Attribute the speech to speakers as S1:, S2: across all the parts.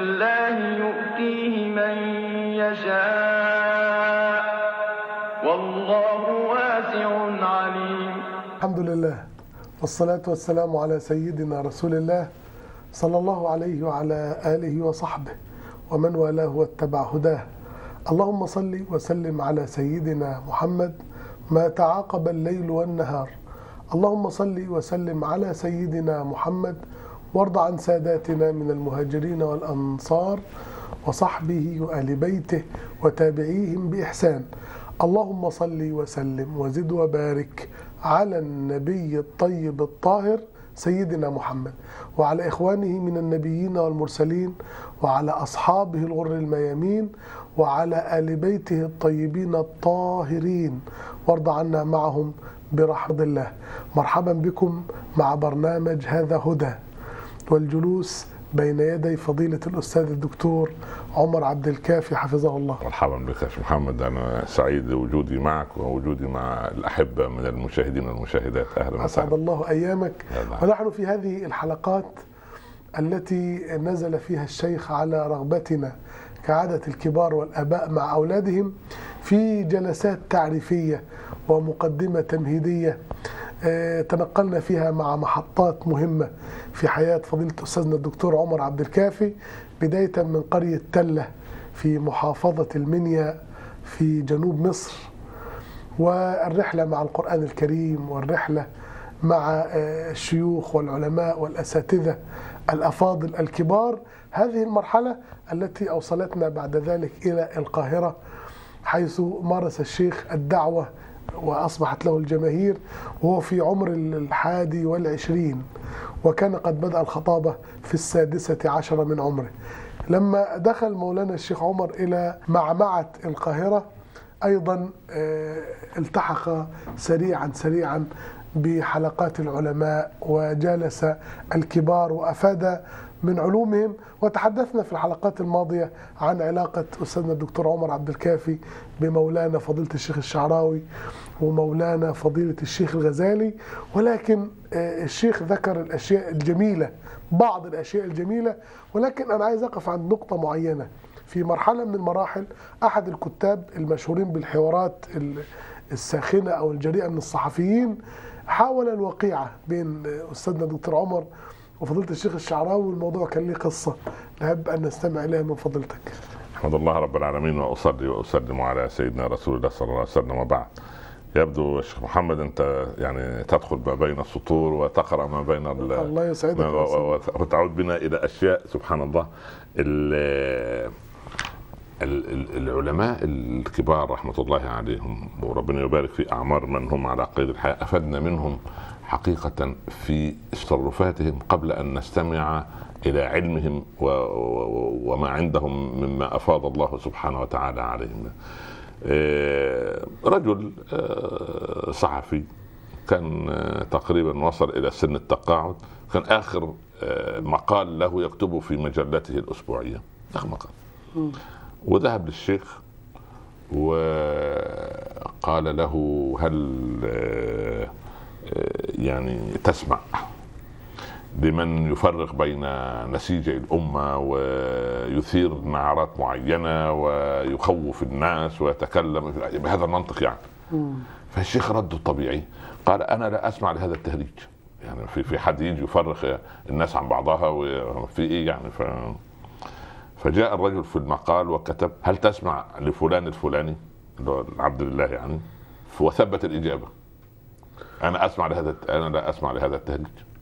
S1: الله يؤتيه من يشاء والله واسع عليم.
S2: الحمد لله والصلاة والسلام على سيدنا رسول الله صلى الله عليه وعلى آله وصحبه ومن والاه واتبع هداه. اللهم صل وسلم على سيدنا محمد ما تعاقب الليل والنهار. اللهم صل وسلم على سيدنا محمد وارض عن ساداتنا من المهاجرين والأنصار وصحبه وآل بيته وتابعيهم بإحسان. اللهم صل وسلم وزد وبارك على النبي الطيب الطاهر سيدنا محمد وعلى إخوانه من النبيين والمرسلين وعلى أصحابه الغر الميامين وعلى آل بيته الطيبين الطاهرين وارض عنا معهم برحمة الله. مرحبا بكم مع برنامج هذا هدى، والجلوس بين يدي فضيلة الأستاذ الدكتور عمر عبد الكافي حفظه الله.
S3: مرحبا بك يا محمد، أنا سعيد بوجودي معك ووجودي مع الأحبة من المشاهدين والمشاهدات. أهلا وسهلا.
S2: أسعد الله أيامك. ونحن في هذه الحلقات التي نزل فيها الشيخ على رغبتنا كعادة الكبار والآباء مع أولادهم في جلسات تعريفية ومقدمة تمهيدية تنقلنا فيها مع محطات مهمة في حياة فضيلة أستاذنا الدكتور عمر عبد الكافي، بداية من قرية تلة في محافظة المنيا في جنوب مصر، والرحلة مع القرآن الكريم والرحلة مع الشيوخ والعلماء والأساتذة الأفاضل الكبار. هذه المرحلة التي أوصلتنا بعد ذلك إلى القاهرة، حيث مارس الشيخ الدعوة وأصبحت له الجماهير وهو في عمر 21، وكان قد بدأ الخطابة في 16 من عمره. لما دخل مولانا الشيخ عمر إلى معمعة القاهرة أيضا التحق سريعا بحلقات العلماء وجالس الكبار وأفاد من علومهم. وتحدثنا في الحلقات الماضية عن علاقة أستاذنا الدكتور عمر عبد الكافي بمولانا فضيلة الشيخ الشعراوي ومولانا فضيلة الشيخ الغزالي، ولكن الشيخ ذكر الأشياء الجميلة، بعض الأشياء الجميلة، ولكن أنا عايز أقف عند نقطة معينة. في مرحلة من المراحل أحد الكتاب المشهورين بالحوارات الساخنة أو الجريئة من الصحفيين حاول الوقيعة بين أستاذنا الدكتور عمر وفضيلة الشيخ الشعراوي، والموضوع كان له قصة نحب أن نستمع إليها من فضيلتك.
S3: أحمد الله رب العالمين وأصلي وأسلم على سيدنا رسول الله صلى الله عليه وسلم، وبعد. يبدو الشيخ محمد أنت يعني تدخل ما بين السطور وتقرأ ما بين
S2: الله يسعدك
S3: وتعود بنا إلى أشياء سبحان الله. العلماء الكبار رحمة الله عليهم وربنا يبارك في أعمار من هم على قيد الحياة أفدنا منهم حقيقة في تصرفاتهم قبل أن نستمع إلى علمهم وما عندهم مما أفاض الله سبحانه وتعالى عليهم. رجل صحفي كان تقريبا وصل إلى سن التقاعد، كان آخر مقال له يكتبه في مجلته الأسبوعية، آخر مقال، وذهب للشيخ وقال له هل يعني تسمع لمن يفرق بين نسيج الأمة ويثير نعرات معينة ويخوف الناس ويتكلم بهذا المنطق يعني. فالشيخ رد الطبيعي قال أنا لا أسمع لهذا التهريج، يعني في حد يجي يفرق الناس عن بعضها وفي إيه يعني. فجاء الرجل في المقال وكتب هل تسمع لفلان الفلاني عبد الله يعني، وثبت الإجابة أنا لا أسمع لهذا التهريج.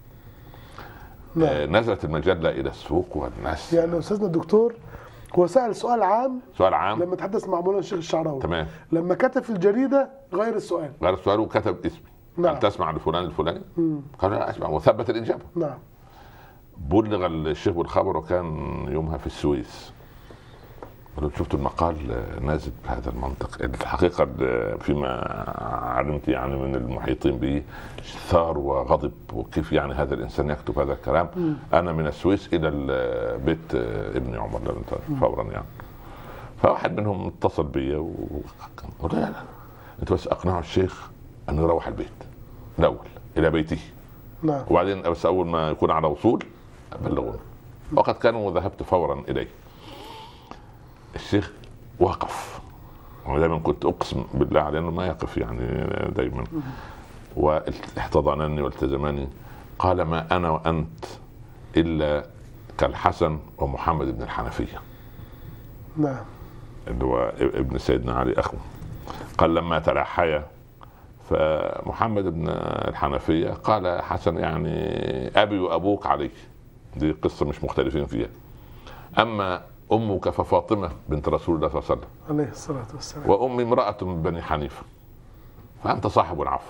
S3: نزلت المجلة إلى السوق والناس.
S2: يعني أستاذنا الدكتور هو سأل سؤال عام لما تحدث مع مولانا الشيخ الشعراوي،
S3: تمام.
S2: لما كتب في الجريدة غير السؤال
S3: وكتب اسمي.
S2: نعم.
S3: هل تسمع لفلان الفلاني؟ قال لا أسمع، وثبت الإجابة.
S2: نعم.
S3: بلغ الشيخ بالخبر وكان يومها في السويس. لو شفت المقال نازل بهذا المنطق الحقيقة فيما علمت يعني من المحيطين به ثار وغضب، وكيف يعني هذا الإنسان يكتب هذا الكلام. أنا من السويس إلى بيت ابن عمر فورا يعني. فواحد منهم اتصل بي وقال لا أنت بس أقنعوا الشيخ أنه يروح البيت الأول إلى بيته.
S2: نعم.
S3: وبعدين بس أول ما يكون على وصول بلغونا. وقد كانوا وذهبت فورا اليه. الشيخ وقف، ودائما كنت اقسم بالله على انه ما يقف يعني دائما، واحتضنني والتزمني. قال: ما انا وانت الا كالحسن ومحمد بن الحنفيه.
S2: نعم.
S3: اللي هو ابن سيدنا علي اخوه. قال: لما تلاحيا فمحمد بن الحنفيه قال: حسن يعني ابي وابوك علي، دي قصه مش مختلفين فيها. اما امك ففاطمه بنت رسول الله صلى الله عليه وسلم
S2: عليه الصلاه والسلام،
S3: وامي امراه من بني حنيفه، فانت صاحب العفو.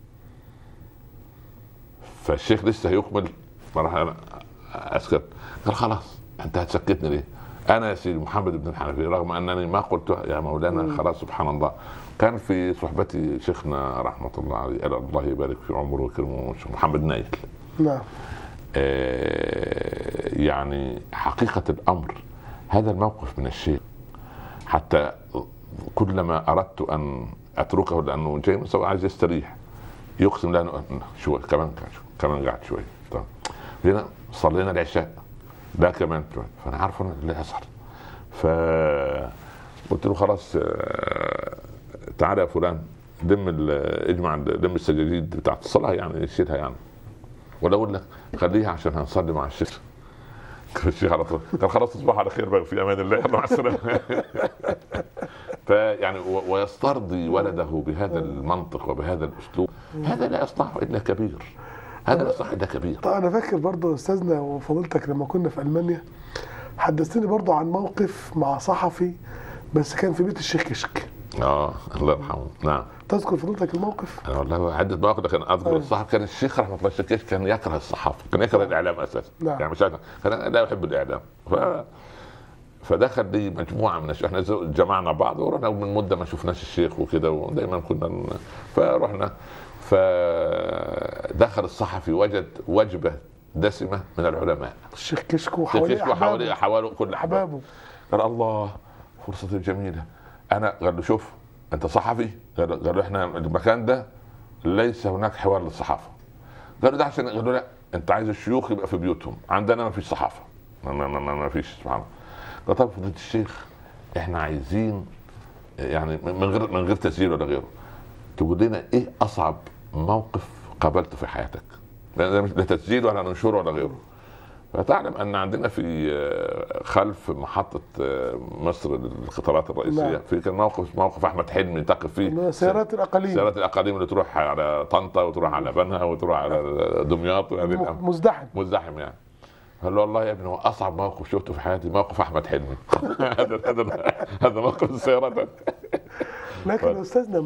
S3: فالشيخ لسه هيكمل، ما راح اسكت. قال: خلاص انت هتسكتني ليه؟ انا يا سيدي محمد بن الحنفيه، رغم انني ما قلت يا مولانا. خلاص سبحان الله. كان في صحبتي شيخنا رحمه الله عليه، الله يبارك في عمره ويكرمه، محمد نايل.
S2: نعم.
S3: يعني حقيقه الامر هذا الموقف من الشيخ، حتى كلما اردت ان اتركه لانه جاي من عايز يستريح، يقسم له شوي كمان قاعد شوي. طيب هنا صلينا العشاء، لا كمان شوي، فانا عارف انه اللي يسهر. فقلت له: خلاص تعالى يا فلان، اجمع السجاجيد بتاعت الصلاه يعني، شيلها يعني، ولا اقول لك خليها عشان هنصلي مع الشيخ. الشيخ على طول قال: خلاص تصبح على خير بقى، في امان الله، يلا مع السلامه. فيعني ويسترضي ولده بهذا المنطق وبهذا الاسلوب، هذا لا يصنعه الا كبير، هذا لا يصنعه الا كبير.
S2: طيب انا فاكر برضه استاذنا وفضيلتك لما كنا في المانيا حدثتني برضه عن موقف مع صحفي، بس كان في بيت الشيخ كشك.
S3: الله يرحمه. نعم.
S2: تذكر فضيلتك الموقف؟
S3: انا والله عدة مواقف، لكن اذكر الصحفي كان الشيخ رحمه الله الشيخ كان يكره الصحافه، كان يكره الاعلام اساسا.
S2: نعم.
S3: يعني مش كان لا يحب الاعلام. فدخل لي مجموعه من الشيخ، احنا جمعنا بعض ورحنا، من مده ما شفناش الشيخ وكده، ودائما كنا فرحنا. فدخل الصحفي وجد وجبه دسمه من العلماء،
S2: الشيخ كشك وحواليه
S3: كل احبابه. قال: الله فرصه جميله. قال له: شوف انت صحفي؟ قال له: احنا المكان ده ليس هناك حوار للصحافه. قال له: ده عشان، قال له: لا، انت عايز الشيوخ يبقى في بيوتهم، عندنا ما فيش صحافه، ما فيش. سبحان الله. قال: طب فضيلة الشيخ احنا عايزين يعني من غير تسجيل ولا غيره، تقول لنا ايه اصعب موقف قابلته في حياتك، لا تسجيل ولا ننشر ولا غيره. فتعلم ان عندنا في خلف محطه مصر للقطارات الرئيسيه،
S2: نعم.
S3: في كان موقف احمد حلمي تقف فيه
S2: سيارات الاقاليم
S3: اللي تروح على طنطا وتروح على بنها وتروح على دمياط، يعني مزدحم يعني. قال له: والله يا ابني هو اصعب موقف شفته في حياتي موقف احمد حلمي. هذا موقف السيارات.
S2: لكن استاذنا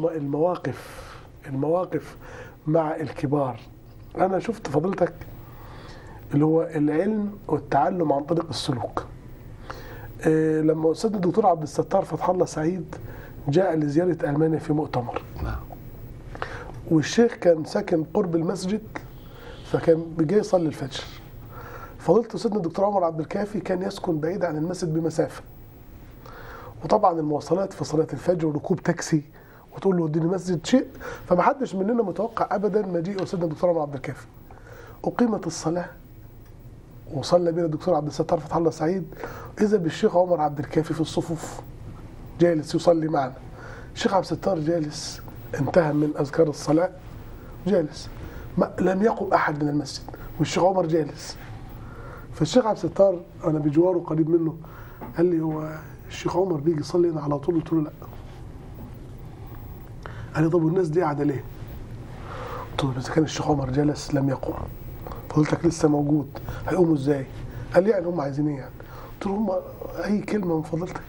S2: المواقف مع الكبار، انا شفت فضيلتك اللي هو العلم والتعلم عن طريق السلوك. لما استاذنا الدكتور عبد الستار فتح الله سعيد جاء لزياره المانيا في مؤتمر، والشيخ كان ساكن قرب المسجد، فكان جاي يصلي الفجر. فضيلة استاذنا الدكتور عمر عبد الكافي كان يسكن بعيد عن المسجد بمسافه، وطبعا المواصلات في صلاه الفجر وركوب تاكسي وتقول له وديني مسجد شيء، فمحدش مننا متوقع ابدا مجيء استاذنا الدكتور عمر عبد الكافي. اقيمت الصلاه وصلى بنا الدكتور عبد الستار فتح الله سعيد، اذا بالشيخ عمر عبد الكافي في الصفوف جالس يصلي معنا. الشيخ عبد الستار جالس، انتهى من اذكار الصلاه جالس، لم يقم احد من المسجد والشيخ عمر جالس. فالشيخ عبد الستار انا بجواره قريب منه قال لي: هو الشيخ عمر بيجي يصلي هنا على طول؟ قلت له: لا. قال لي: طب والناس دي قاعده ليه؟ قلت له: اذا كان الشيخ عمر جلس لم يقم، فضلتك لسه موجود، هيقوموا ازاي؟ قال لي: يعني هم عايزين ايه يعني؟ قلت له: هم اي كلمه من فضلتك.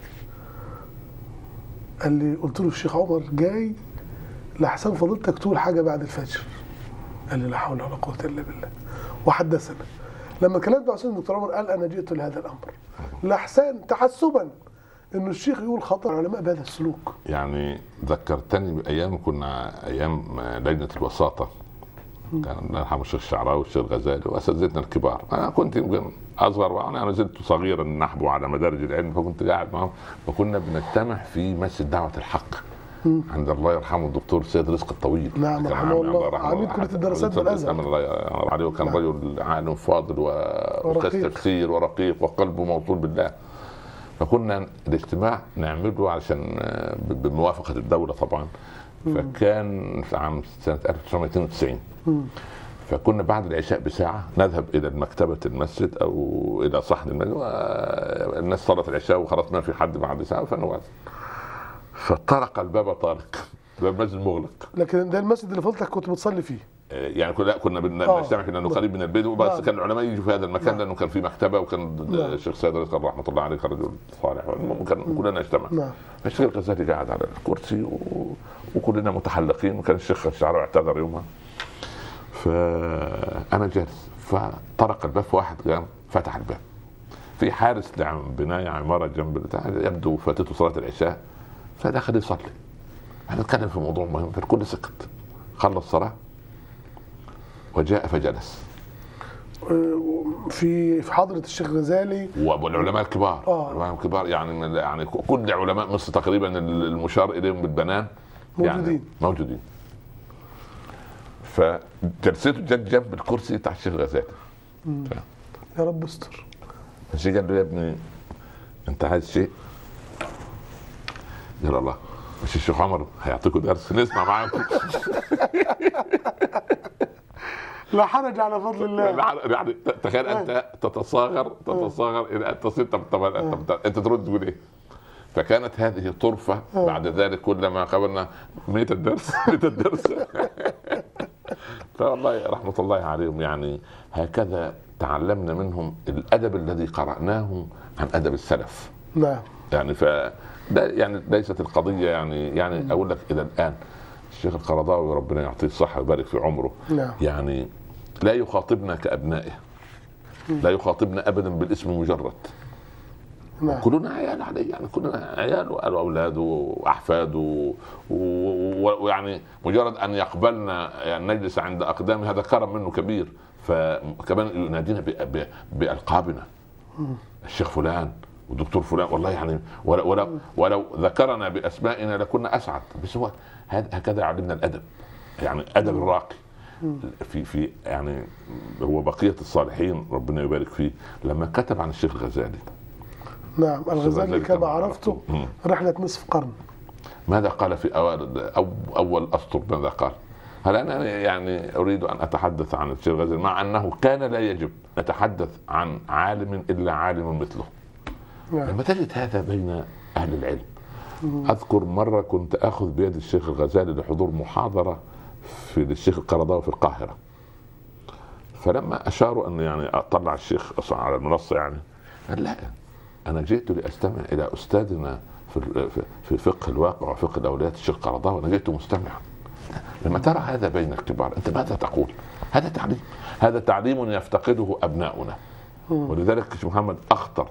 S2: قال لي: قلت له: الشيخ عمر جاي لحسن فضلتك تقول حاجه بعد الفجر. قال لي: لا حول ولا قوه الا بالله. وحدثنا لما كلمت مع استاذ الدكتور عمر قال: انا جئت لهذا الامر لحسن تحسبا انه الشيخ يقول خطر العلماء بهذا السلوك.
S3: يعني ذكرتني بايام كنا ايام لجنه الوساطه، كان الله يرحمه الشيخ الشعراوي والشيخ الغزالي واساتذتنا الكبار. انا كنت يمكن اصغر، وانا زلت صغيرا نحبو على مدارج العلم، فكنت قاعد معهم، فكنا بنجتمع في مسجد دعوه الحق عند الله يرحمه الدكتور سيد رزق الطويل.
S2: نعم رحمه الله، عميد كلية الدراسات بالازهر.
S3: الله يرحمه عليه، وكان رجل عالم فاضل وأستاذ تفسير ورقيق وقلبه موصول بالله. فكنا الاجتماع نعمله عشان بموافقة الدولة طبعا. فكان في عام سنة 1992. فكنا بعد العشاء بساعة نذهب إلى مكتبة المسجد أو إلى صحن المسجد، الناس صلت العشاء وخلاص ما في حد بعد ساعة فنواصل. فطرق الباب طارق، باب المسجد مغلق.
S2: لكن ده المسجد اللي فضلتك كنت بتصلي فيه؟
S3: يعني كنا بنجتمع لأنه قريب من البيت، وبس كان العلماء يجوا في هذا المكان لأنه كان في مكتبة، وكان الشيخ سيد رزق رحمة الله عليه رجل صالح، كان كلنا نجتمع. الشيخ الغزالي قاعد على الكرسي وكلنا متحلقين، وكان الشيخ الشعراوي اعتذر يومها. فأنا جالس، فطرق الباب، واحد قام فتح الباب، في حارس بناية عمارة جنب بتاع، يبدو فاتته صلاة العشاء، فدخل يصلي. احنا نتكلم في موضوع مهم، فالكل سكت. خلص صلاة وجاء فجلس
S2: في حضرة الشيخ غزالي
S3: والعلماء الكبار. العلماء الكبار يعني كل علماء مصر تقريبا المشار اليهم بالبنان موجودين. فجلسته جت جنب الكرسي بتاع الشيخ غزالي.
S2: يا رب استر.
S3: الشيخ قال له: يا ابني انت عايز شيء؟ قال: الله، مش الشيخ عمر هيعطيكوا درس نسمع معاكم.
S2: لا حرج على فضل الله.
S3: يعني تخيل انت تتصاغر الى ان تصير انت ترد تقول ايه؟ فكانت هذه طرفة. بعد ذلك كلما قابلنا ميت الدرس. فوالله رحمة الله عليهم، يعني هكذا تعلمنا منهم الأدب الذي قرأناه عن أدب السلف.
S2: نعم.
S3: يعني يعني ليست القضية يعني أقول لك إلى الآن الشيخ القرضاوي ربنا يعطيه الصحة ويبارك في عمره.
S2: نعم.
S3: يعني لا يخاطبنا كأبنائه، لا يخاطبنا أبدا بالاسم مجرد.
S2: نعم.
S3: كلنا عيال عليه، يعني كلنا عيال واولاده واحفاده، ويعني مجرد ان يقبلنا يعني نجلس عند اقدامه هذا كرم منه كبير. فكمان ينادينا بالقابنا، الشيخ فلان والدكتور فلان. والله يعني ولو ذكرنا باسمائنا لكنا اسعد. بس هو هكذا علمنا الادب، يعني ادب الراقي. في يعني هو بقيه الصالحين ربنا يبارك فيه لما كتب عن الشيخ الغزالي.
S2: نعم. الغزالي كما عرفته رحلة نصف قرن. ماذا
S3: قال في أول أسطر؟ ماذا قال؟ هل أنا يعني أريد أن أتحدث عن الشيخ الغزالي مع أنه كان لا يجب نتحدث عن عالم إلا عالم مثله. نعم. لما تجد هذا بين أهل العلم. أذكر مرة كنت أخذ بيد الشيخ الغزالي لحضور محاضرة في الشيخ القرضاوي في القاهرة. فلما أشاروا أن يعني أطلع الشيخ على المنصة، يعني قال: لا، أنا جئت لأستمع إلى أستاذنا في فقه الواقع وفقه الأوليات الشيخ القرضاوي، وأنا جئت مستمعا. لما ترى هذا بين الكبار أنت ماذا تقول؟ هذا تعليم يفتقده أبناؤنا. ولذلك شيخ محمد أخطر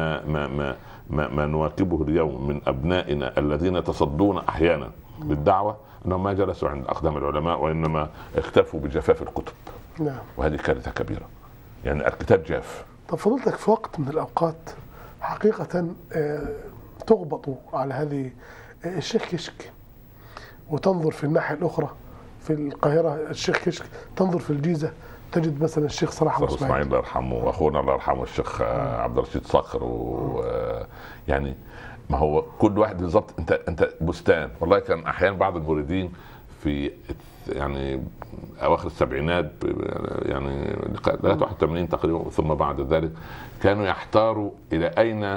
S3: ما نواكبه اليوم من أبنائنا الذين يتصدون أحيانا بالدعوة أنهم ما جلسوا عند أقدام العلماء، وإنما اكتفوا بجفاف الكتب.
S2: نعم.
S3: وهذه كارثة كبيرة، يعني الكتاب جاف.
S2: طب فضلتك في وقت من الأوقات حقيقة تغبط على هذه الشيخ كشك، وتنظر في الناحية الأخرى في القاهرة الشيخ كشك، تنظر في الجيزة تجد مثلا الشيخ صلاح أبو إسماعيل
S3: الله يرحمه، واخونا الله يرحمه الشيخ عبد الرشيد صقر. يعني ما هو كل واحد بالضبط انت بستان. والله كان احيانا بعض المريدين في يعني اواخر السبعينات، يعني لغايه 81 تقريبا، ثم بعد ذلك كانوا يحتاروا الى اين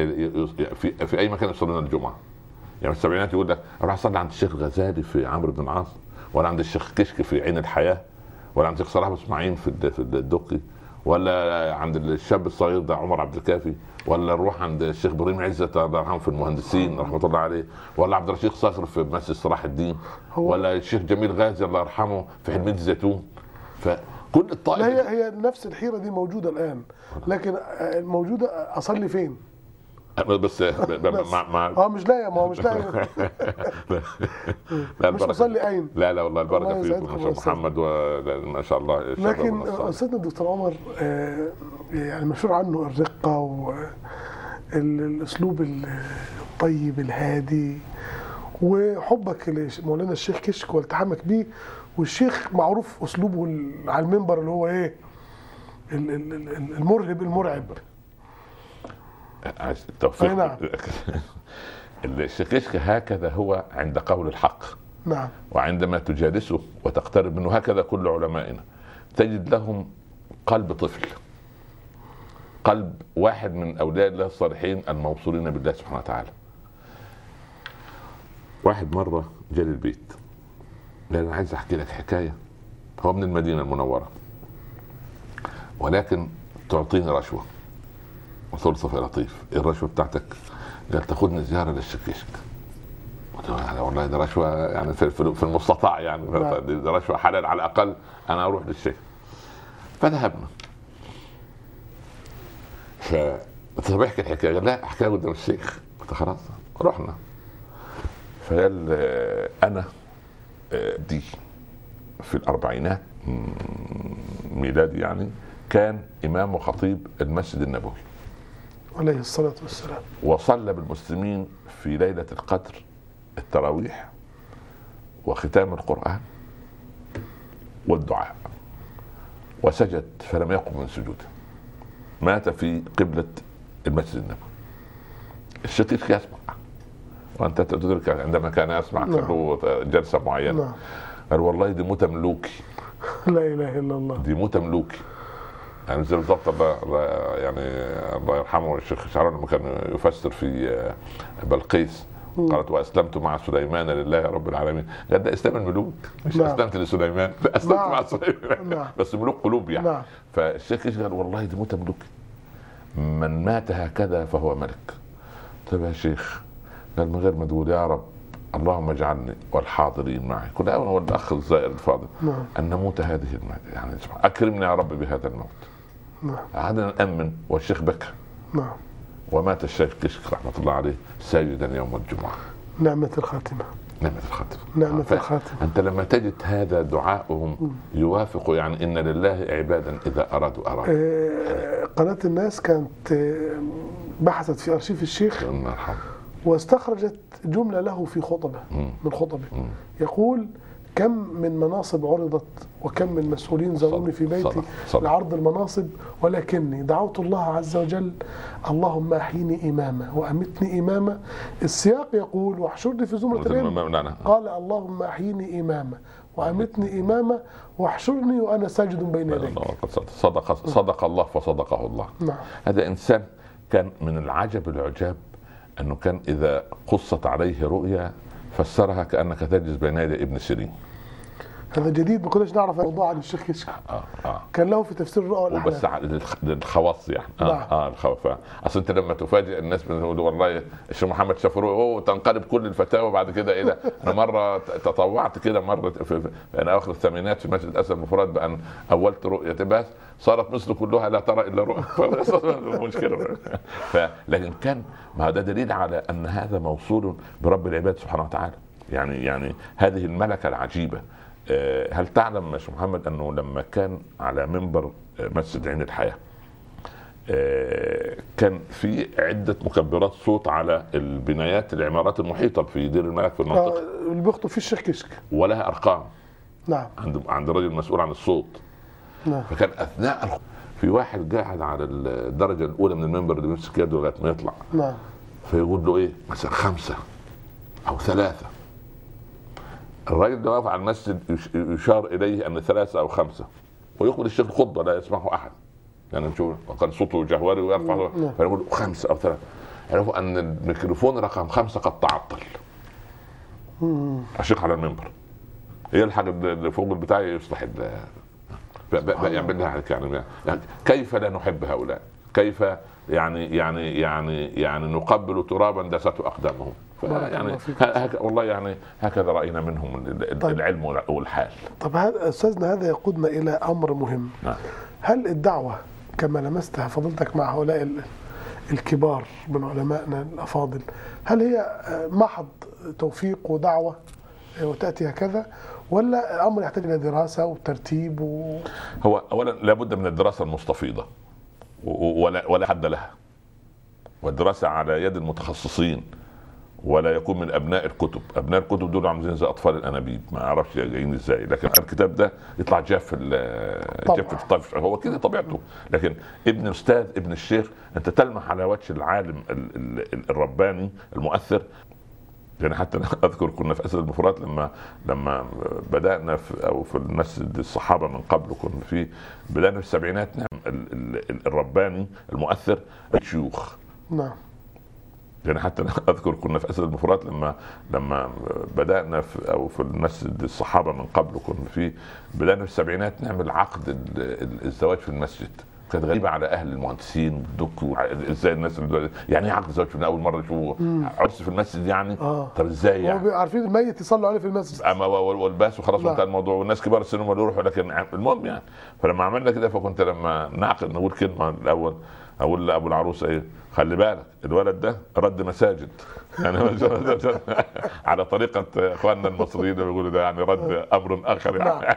S3: في اي مكان يصلون الجمعه. يعني في السبعينات يقول لك اروح اصلي عند الشيخ الغزالي في عمرو بن العاص، ولا عند الشيخ كشك في عين الحياه، ولا عند الشيخ صلاح ابو اسماعيل في الدقي، ولا عند الشاب الصغير ده عمر عبد الكافي، ولا نروح عند الشيخ ابراهيم عزت الله يرحمه في المهندسين رحمه الله عليه، ولا عبد الرشيد صقر في مسجد صلاح الدين، ولا الشيخ جميل غازي الله يرحمه في حلمية الزيتون. فكل الطائفه
S2: هي نفس الحيره دي موجوده الان، لكن موجوده اصلي فين؟
S3: بس
S2: مع مش لاقي، ما هو مش لاقي. مش مصلي اين؟
S3: لا والله البركه فيكم يا محمد، وما شاء الله.
S2: لكن استاذنا الدكتور عمر يعني مشهور عنه الرقه والاسلوب الطيب الهادي، وحبك لمولانا الشيخ كشك والتحامك بيه، والشيخ معروف اسلوبه على المنبر اللي هو ايه، المرهب المرعب.
S3: التوفيق.
S2: نعم.
S3: الشيخ كشك هكذا هو عند قول الحق.
S2: نعم.
S3: وعندما تجالسه وتقترب منه هكذا كل علمائنا تجد لهم قلب طفل، قلب واحد من اولياء الله الصالحين الموصولين بالله سبحانه وتعالى. واحد مره جالي البيت قال انا عايز احكي لك حكايه، هو من المدينه المنوره ولكن تعطيني رشوه. قلت له صفي لطيف، ايه الرشوه بتاعتك؟ قال تاخذني زياره للشيخ كشك. قلت له والله ده رشوه يعني في المستطاع، يعني ده رشوه حلال على الاقل انا اروح للشيخ. فذهبنا. طب احكي الحكايه. قال لا احكيها قدام الشيخ. قلت خلاص. رحنا. فقال انا دي في الاربعينات ميلادي يعني كان امام وخطيب المسجد النبوي
S2: عليه الصلاه والسلام،
S3: وصلى بالمسلمين في ليله القدر التراويح وختام القران والدعاء، وسجد فلم يقم من سجوده، مات في قبله المسجد النبوي. الشيخ يسمع، وانت تدرك عندما كان يسمع جلسه معينه.
S2: نعم.
S3: قال والله دي موتة ملوكي.
S2: لا اله الا الله.
S3: دي موتة ملوكي. يعني زي بالضبط يعني الله يرحمه الشيخ شعران لما كان يفسر في بلقيس قالت واسلمت مع سليمان لله رب العالمين. قال ده اسلام الملوك، مش
S2: نعم.
S3: اسلمت لسليمان، اسلمت
S2: نعم.
S3: مع سليمان.
S2: نعم.
S3: بس ملوك قلوب يعني.
S2: نعم.
S3: فالشيخ قال والله دي موتة ملوكي، من مات هكذا فهو ملك. طيب يا شيخ، قال من غير ما تقول يا رب اللهم اجعلني والحاضرين معي كل هو الاخ الزائر الفاضل
S2: نعم.
S3: ان نموت هذه الموت، يعني اكرمني يا رب بهذا الموت.
S2: نعم.
S3: قعدنا نامن والشيخ بكى.
S2: نعم.
S3: ومات الشيخ كشك رحمه الله عليه ساجدا يوم الجمعه.
S2: نعمة الخاتمة.
S3: نعمة الخاتمة.
S2: نعمة الخاتمة.
S3: أنت لما تجد هذا دعاؤهم يوافق، يعني إن لله عبادا إذا أرادوا.
S2: قناة الناس كانت بحثت في أرشيف الشيخ واستخرجت جملة له في خطبة من خطبه يقول كم من مناصب عرضت وكم من مسؤولين زاروني في بيتي لعرض المناصب ولكني دعوت الله عز وجل اللهم أحيني إمامة وأمتني إمامة. السياق يقول واحشرني في زمرة الإمامة، قال اللهم أحيني إمامة وأمتني إمامة واحشرني وأنا ساجد بين يديك.
S3: صدق الله فصدقه الله.
S2: نعم.
S3: هذا إنسان كان من العجب العجاب أنه كان إذا قصت عليه رؤيا فسرها كأنك تجلس بين يدي ابن سيرين.
S2: هذا جديد، ما كناش نعرف الموضوع عن الشيخ كشك. كان له في تفسير الرؤى والأحلام.
S3: وبس للخواص يعني. الخواص. اصل انت لما تفاجئ الناس بيقولوا والله الشيخ محمد شاف رؤيا تنقلب كل الفتاوى بعد كده الى انا مره تطوعت كده مره في انا اواخر الثمانينات في مسجد اسد المفرد بان اولت رؤيه بس صارت مصر كلها لا ترى الا رؤى. مشكله. لكن كان ما ده دليل على ان هذا موصول برب العباد سبحانه وتعالى. يعني هذه الملكه العجيبه. هل تعلم يا شيخ محمد انه لما كان على منبر مسجد عين الحياه كان في عده مكبرات صوت على البنايات العمارات المحيطه في دير الملك في المنطقه
S2: اللي بيخطب فيه الشيخ كشك،
S3: ولها ارقام.
S2: نعم.
S3: عند رجل مسؤول عن الصوت.
S2: نعم.
S3: فكان اثناء في واحد قاعد على الدرجه الاولى من المنبر اللي بيمسك يده لغايه ما يطلع.
S2: نعم.
S3: فيقول له ايه مثلا 5 أو 3. الراجل ده واقف على المسجد يشار اليه ان 3 أو 5 ويقبل الشيخ الخطبه لا يسمعه احد. يعني نشوف كان صوته جهوري ويرفع فيقول 5 أو 3. عرفوا ان الميكروفون رقم 5 قد تعطل. الشيخ على المنبر يلحق اللي فوق البتاع يصلح يعمل لها يعني كيف لا نحب هؤلاء؟ كيف يعني نقبل ترابا دسته اقدامهم. يعني والله يعني هكذا راينا منهم العلم والحال.
S2: طب استاذنا هذا يقودنا الى امر مهم. هل الدعوه كما لمستها فضلتك مع هؤلاء الكبار من علمائنا الافاضل هل هي محض توفيق ودعوه وتاتي هكذا ولا امر يحتاج الى دراسه وترتيب
S3: هو اولا لابد من الدراسه المستفيضه ولا حد لها، والدراسه على يد المتخصصين ولا يكون من ابناء الكتب. ابناء الكتب دول عاملين زي اطفال الانابيب، ما اعرفش جايين ازاي، لكن الكتاب ده يطلع جاف جاف الطفش، هو كده طبيعته. لكن ابن الاستاذ ابن الشيخ انت تلمح على وجه العالم الرباني المؤثر. يعني حتى اذكر كنا في اسد المفرات لما بدانا في المسجد الصحابه من قبل، كنا في بدانا في السبعينات. نعم الرباني المؤثر الشيوخ.
S2: نعم.
S3: يعني حتى اذكر كنا في اسد المفرات لما بدانا في المسجد الصحابه من قبل، كنا في بدانا في السبعينات نعمل عقد الزواج في المسجد. كانت غريبه على اهل المهندسين والدك، ازاي الناس يعني ايه عقد زواج من اول مره يشوفوا عرس في المسجد يعني. طب ازاي يعني؟
S2: عارفين الميت يصلوا عليه في المسجد
S3: اما والباس وخلاص انتهى الموضوع، والناس كبار السن ما يروحوا. لكن المهم يعني، فلما عملنا كده فكنت لما نعقد نقول كلمه الاول، اقول لابو العروسه ايه، خلي بالك الولد ده رد مساجد يعني على طريقه اخواننا المصريين بيقولوا ده يعني رد امر اخر يعني.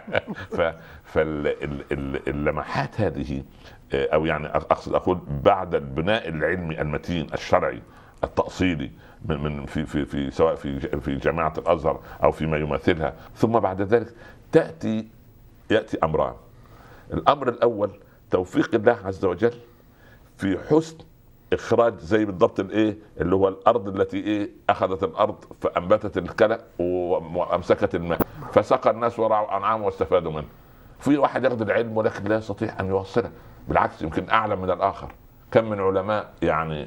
S3: فاللمحات هذه، او يعني اقصد اقول بعد البناء العلمي المتين الشرعي التأصيلي من في سواء في جامعة الازهر او فيما يماثلها، ثم بعد ذلك ياتي امران. الامر الاول توفيق الله عز وجل في حسن اخراج زي بالضبط الايه اللي هو الارض التي اخذت الارض فانبتت الكلى وامسكت الماء فسقى الناس ورعوا انعام واستفادوا منه. في واحد ياخذ العلم ولكن لا يستطيع ان يوصله، بالعكس يمكن اعلم من الاخر. كم من علماء يعني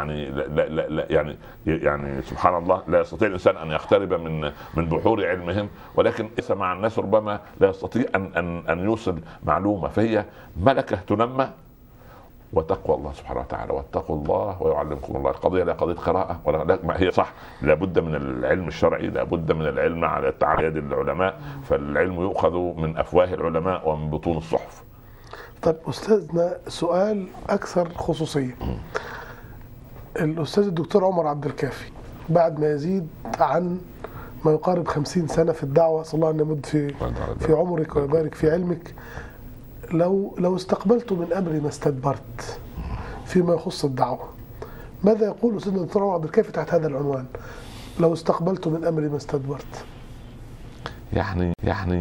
S3: يعني سبحان الله لا يستطيع الانسان ان يقترب من بحور علمهم، ولكن ليس مع الناس ربما لا يستطيع ان يوصل معلومه. فهي ملكه تنمى، وتقوى الله سبحانه وتعالى، واتقوا الله ويعلمكم الله. القضيه لا قضيه قراءه ولا ما هي صح، لابد من العلم الشرعي، لابد من العلم على يد العلماء، فالعلم يؤخذ من افواه العلماء ومن بطون الصحف.
S2: طيب استاذنا سؤال اكثر خصوصيه. الاستاذ الدكتور عمر عبد الكافي بعد ما يزيد عن ما يقارب 50 سنه في الدعوه، صلى الله ان يمد في عمرك ويبارك في علمك، لو استقبلت من امري ما استدبرت فيما يخص الدعوه، ماذا يقول سيدنا الدكتور عمر عبد الكافي تحت هذا العنوان؟ لو استقبلت من امري ما استدبرت. يعني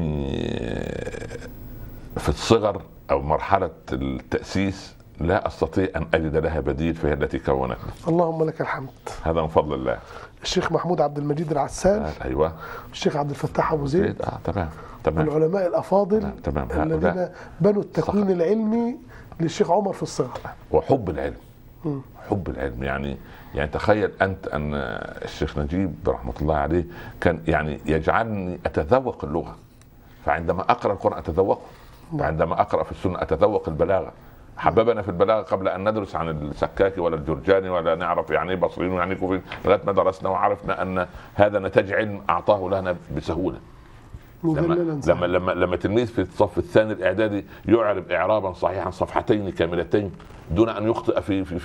S3: في الصغر او مرحله التاسيس لا استطيع ان اجد لها بديل، فهي التي كونتني.
S2: اللهم لك الحمد.
S3: هذا من فضل الله.
S2: الشيخ محمود عبد المجيد العسال.
S3: ايوه.
S2: الشيخ عبد الفتاح ابو زيد.
S3: تمام.
S2: العلماء الافاضل الذين بنوا التكوين العلمي للشيخ عمر في الصغر.
S3: وحب العلم. حب العلم يعني تخيل انت ان الشيخ نجيب رحمه الله عليه كان يعني يجعلني اتذوق اللغه، فعندما اقرا القران اتذوقه، وعندما اقرا في السنه اتذوق البلاغه. حببنا في البلاغه قبل ان ندرس عن السكاكي ولا الجرجاني ولا نعرف يعني ايه بصريين ويعني ايه كوفيين، لغايه ما درسنا وعرفنا ان هذا نتاج علم اعطاه لنا بسهوله. لما تلميذ في الصف الثاني الاعدادي يعرب اعرابا صحيحا صفحتين كاملتين دون ان يخطئ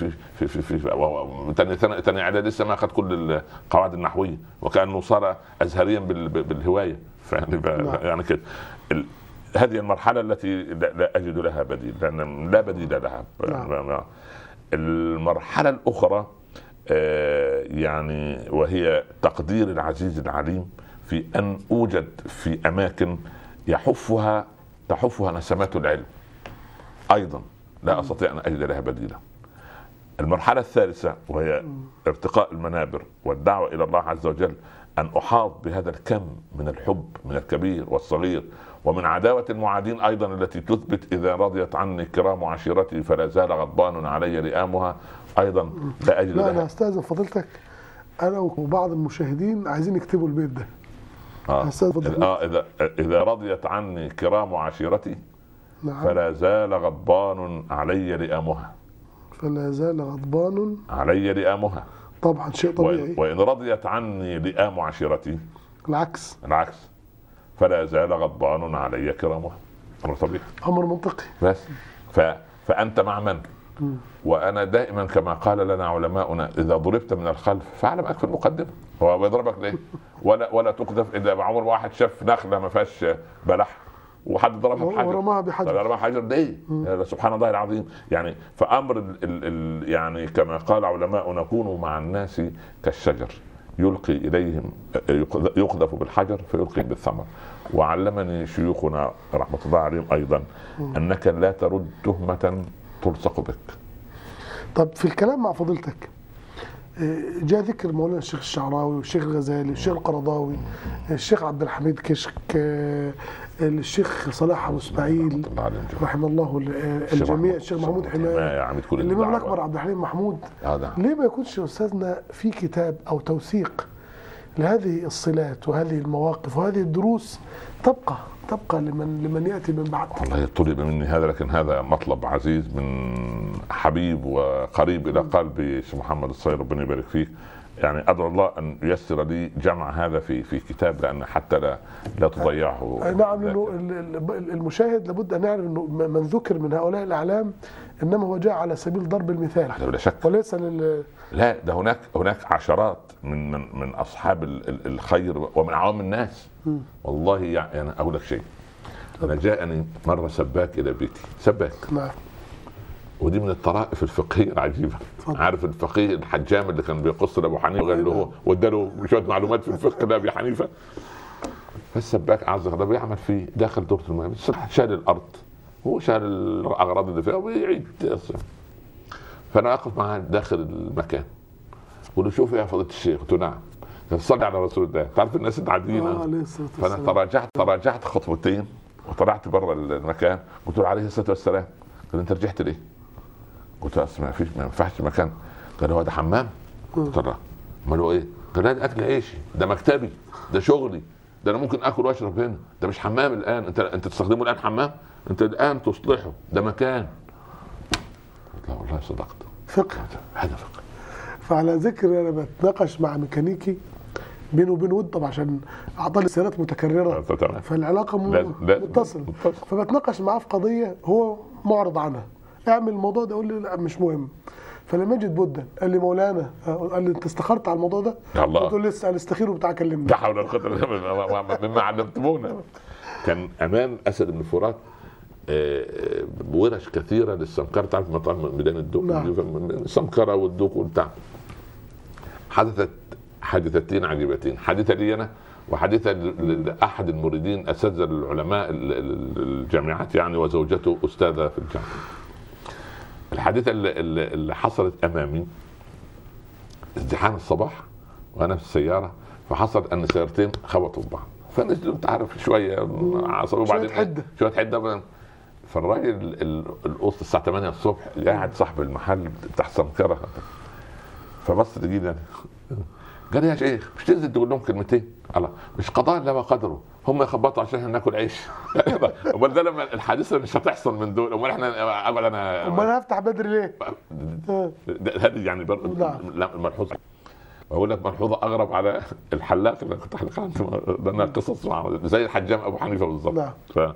S3: في ثاني اعدادي لسه ما اخذ كل القواعد النحويه وكانه صار ازهريا بالهوايه. يعني كده هذه المرحله التي لا اجد لها بديل، لان لا بديل لها. المرحله الاخرى يعني وهي تقدير العزيز العليم في ان اوجد في اماكن تحفها نسمات العلم ايضا لا استطيع ان اجد لها بديلا. المرحله الثالثه وهي ارتقاء المنابر والدعوه الى الله عز وجل، ان احاط بهذا الكم من الحب من الكبير والصغير، ومن عداوه المعادين ايضا التي تثبت اذا رضيت عني كرام عشيرتي فلا زال غضبان علي لئامها، ايضا لا اجد لها.
S2: انا استاذن فضيلتك، انا وبعض المشاهدين عايزين يكتبوا البيت ده.
S3: إذا رضيت عني كرام عشيرتي فلا زال غضبان علي لئامها.
S2: فلا زال غضبان
S3: علي لئامها.
S2: طبعا شيء طبيعي.
S3: وإن رضيت عني لئام عشيرتي
S2: العكس
S3: فلا زال غضبان علي كرامها. أمر طبيعي،
S2: أمر منطقي.
S3: بس فأنت مع من؟ وانا دائما كما قال لنا علماؤنا اذا ضربت من الخلف فاعلم اكفي المقدمه. هو بيضربك ليه؟ ولا تقذف. اذا عمر واحد شاف نخله ما فيهاش بلح وحد ضربها بحجر
S2: ورماها بحجر،
S3: رماها حجر ليه؟ سبحان الله العظيم. يعني فامر يعني كما قال علماؤنا كونوا مع الناس كالشجر يلقي اليهم، يقذف بالحجر فيلقي بالثمر. وعلمني شيوخنا رحمه الله عليهم ايضا انك لا ترد تهمه تلصق بك.
S2: طب في الكلام مع فضيلتك جاء ذكر مولانا الشيخ الشعراوي والشيخ الغزالي والشيخ القرضاوي، الشيخ عبد الحميد كشك، الشيخ صلاح ابو اسماعيل رحمه الله الجميع، الشيخ محمود حماية، الامام الاكبر عبد الحليم محمود. ليه ما يكونش استاذنا في كتاب او توثيق لهذه الصلات وهذه المواقف وهذه الدروس تبقى لمن ياتي من بعد؟
S3: والله طلب مني هذا، لكن هذا مطلب عزيز من حبيب وقريب الى قلبي الشيخ محمد الصغير، ربنا يبارك فيه. يعني ادعو الله ان ييسر لي جمع هذا في كتاب، لان حتى لا تضيعه.
S2: نعم، انه المشاهد لابد ان يعرف انه من ذكر من هؤلاء الاعلام انما هو جاء على سبيل ضرب المثال
S3: بلا شك،
S2: وليس
S3: لا، ده هناك عشرات من اصحاب الخير ومن عوام الناس. والله يعني اقول لك شيء، انا جاءني مره سباك الى بيتي، سباك.
S2: نعم.
S3: ودي من الطرائف الفقهيه العجيبه. عارف الفقيه الحجام اللي كان بيقص لابو حنيفه وقال له واداله شويه معلومات في الفقه لابي حنيفه؟ فالسباك اعز الله بيعمل فيه داخل دورة الماء، شال الارض، هو شال الاغراض اللي فيها ويعيد. فانا اقف معاه داخل المكان، بقول له شوف يا فضيله الشيخ، قلت له نعم. صلي على رسول الله، تعرف الناس العاديين. فانا تراجعت خطوتين وطلعت بره المكان، قلت له عليه الصلاه والسلام. قال انت رجعت ليه؟ قلت له ما فيش، ما ينفعش مكان. قال هو ده حمام؟ قلت له امال هو ايه؟ قال ده اكل عيشي، ده مكتبي، ده شغلي، ده انا ممكن اكل واشرب هنا، ده مش حمام الان. انت تستخدمه الان حمام؟ انت الان تصلحه، ده مكان. قلت له والله صدقت،
S2: فقه،
S3: هذا فقه.
S2: فعلى ذكر انا بتناقش مع ميكانيكي بينه وبين ود، طبعا عشان اعطاني سيارات متكرره فالعلاقه متصله، فبتناقش معاه في قضيه هو معرض عنها، اعمل الموضوع ده، يقول لي لا مش مهم. فلم يجد بدا قال لي مولانا، قال لي انت استخرت على الموضوع ده؟ قلت له لسه، قال استخير وبتاع كلمني.
S3: لا حول ولا قوه الا بالله مما علمتمونا. كان امان اسد بن الفرات ورش كثيره للسمكره، تعرف مطعم ميدان الدوق، السمكره والدوق والبتاع. حدثت حادثتين عجيبتين، حادثه لي انا وحادثه لاحد المريدين اساتذه العلماء الجامعات يعني، وزوجته استاذه في الجامعه. الحادثه اللي حصلت امامي ازدحام الصباح وانا في السياره، فحصل ان سيارتين خبطوا في بعض، فنزلوا انت عارف شويه عصبوا وبعدين شويه حده. فالراجل القسط الساعه 8 الصبح قاعد صاحب المحل تحت سمكره، فبص لجينا قال لي يا شيخ مش تنزل تقول لهم كلمتين؟ الله، مش قضاء الا ما قدروا، هم يخبطوا عشان ناكل عيش. امال ده لما الحادثه مش هتحصل من دول، امال احنا امال انا
S2: هفتح بدري ليه؟
S3: هذه يعني ملحوظه. واقول لك ملحوظه اغرب على الحلاق اللي كنت حلقه عنده، لنا قصص زي الحجام ابو حنيفه بالظبط.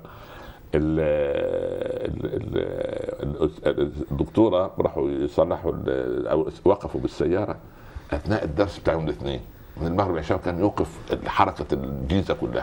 S3: الدكتوره راحوا يصلحوا او وقفوا بالسياره اثناء الدرس بتاع يوم الاثنين من المغرب العشاء، كان يوقف حركه الجيزه كلها.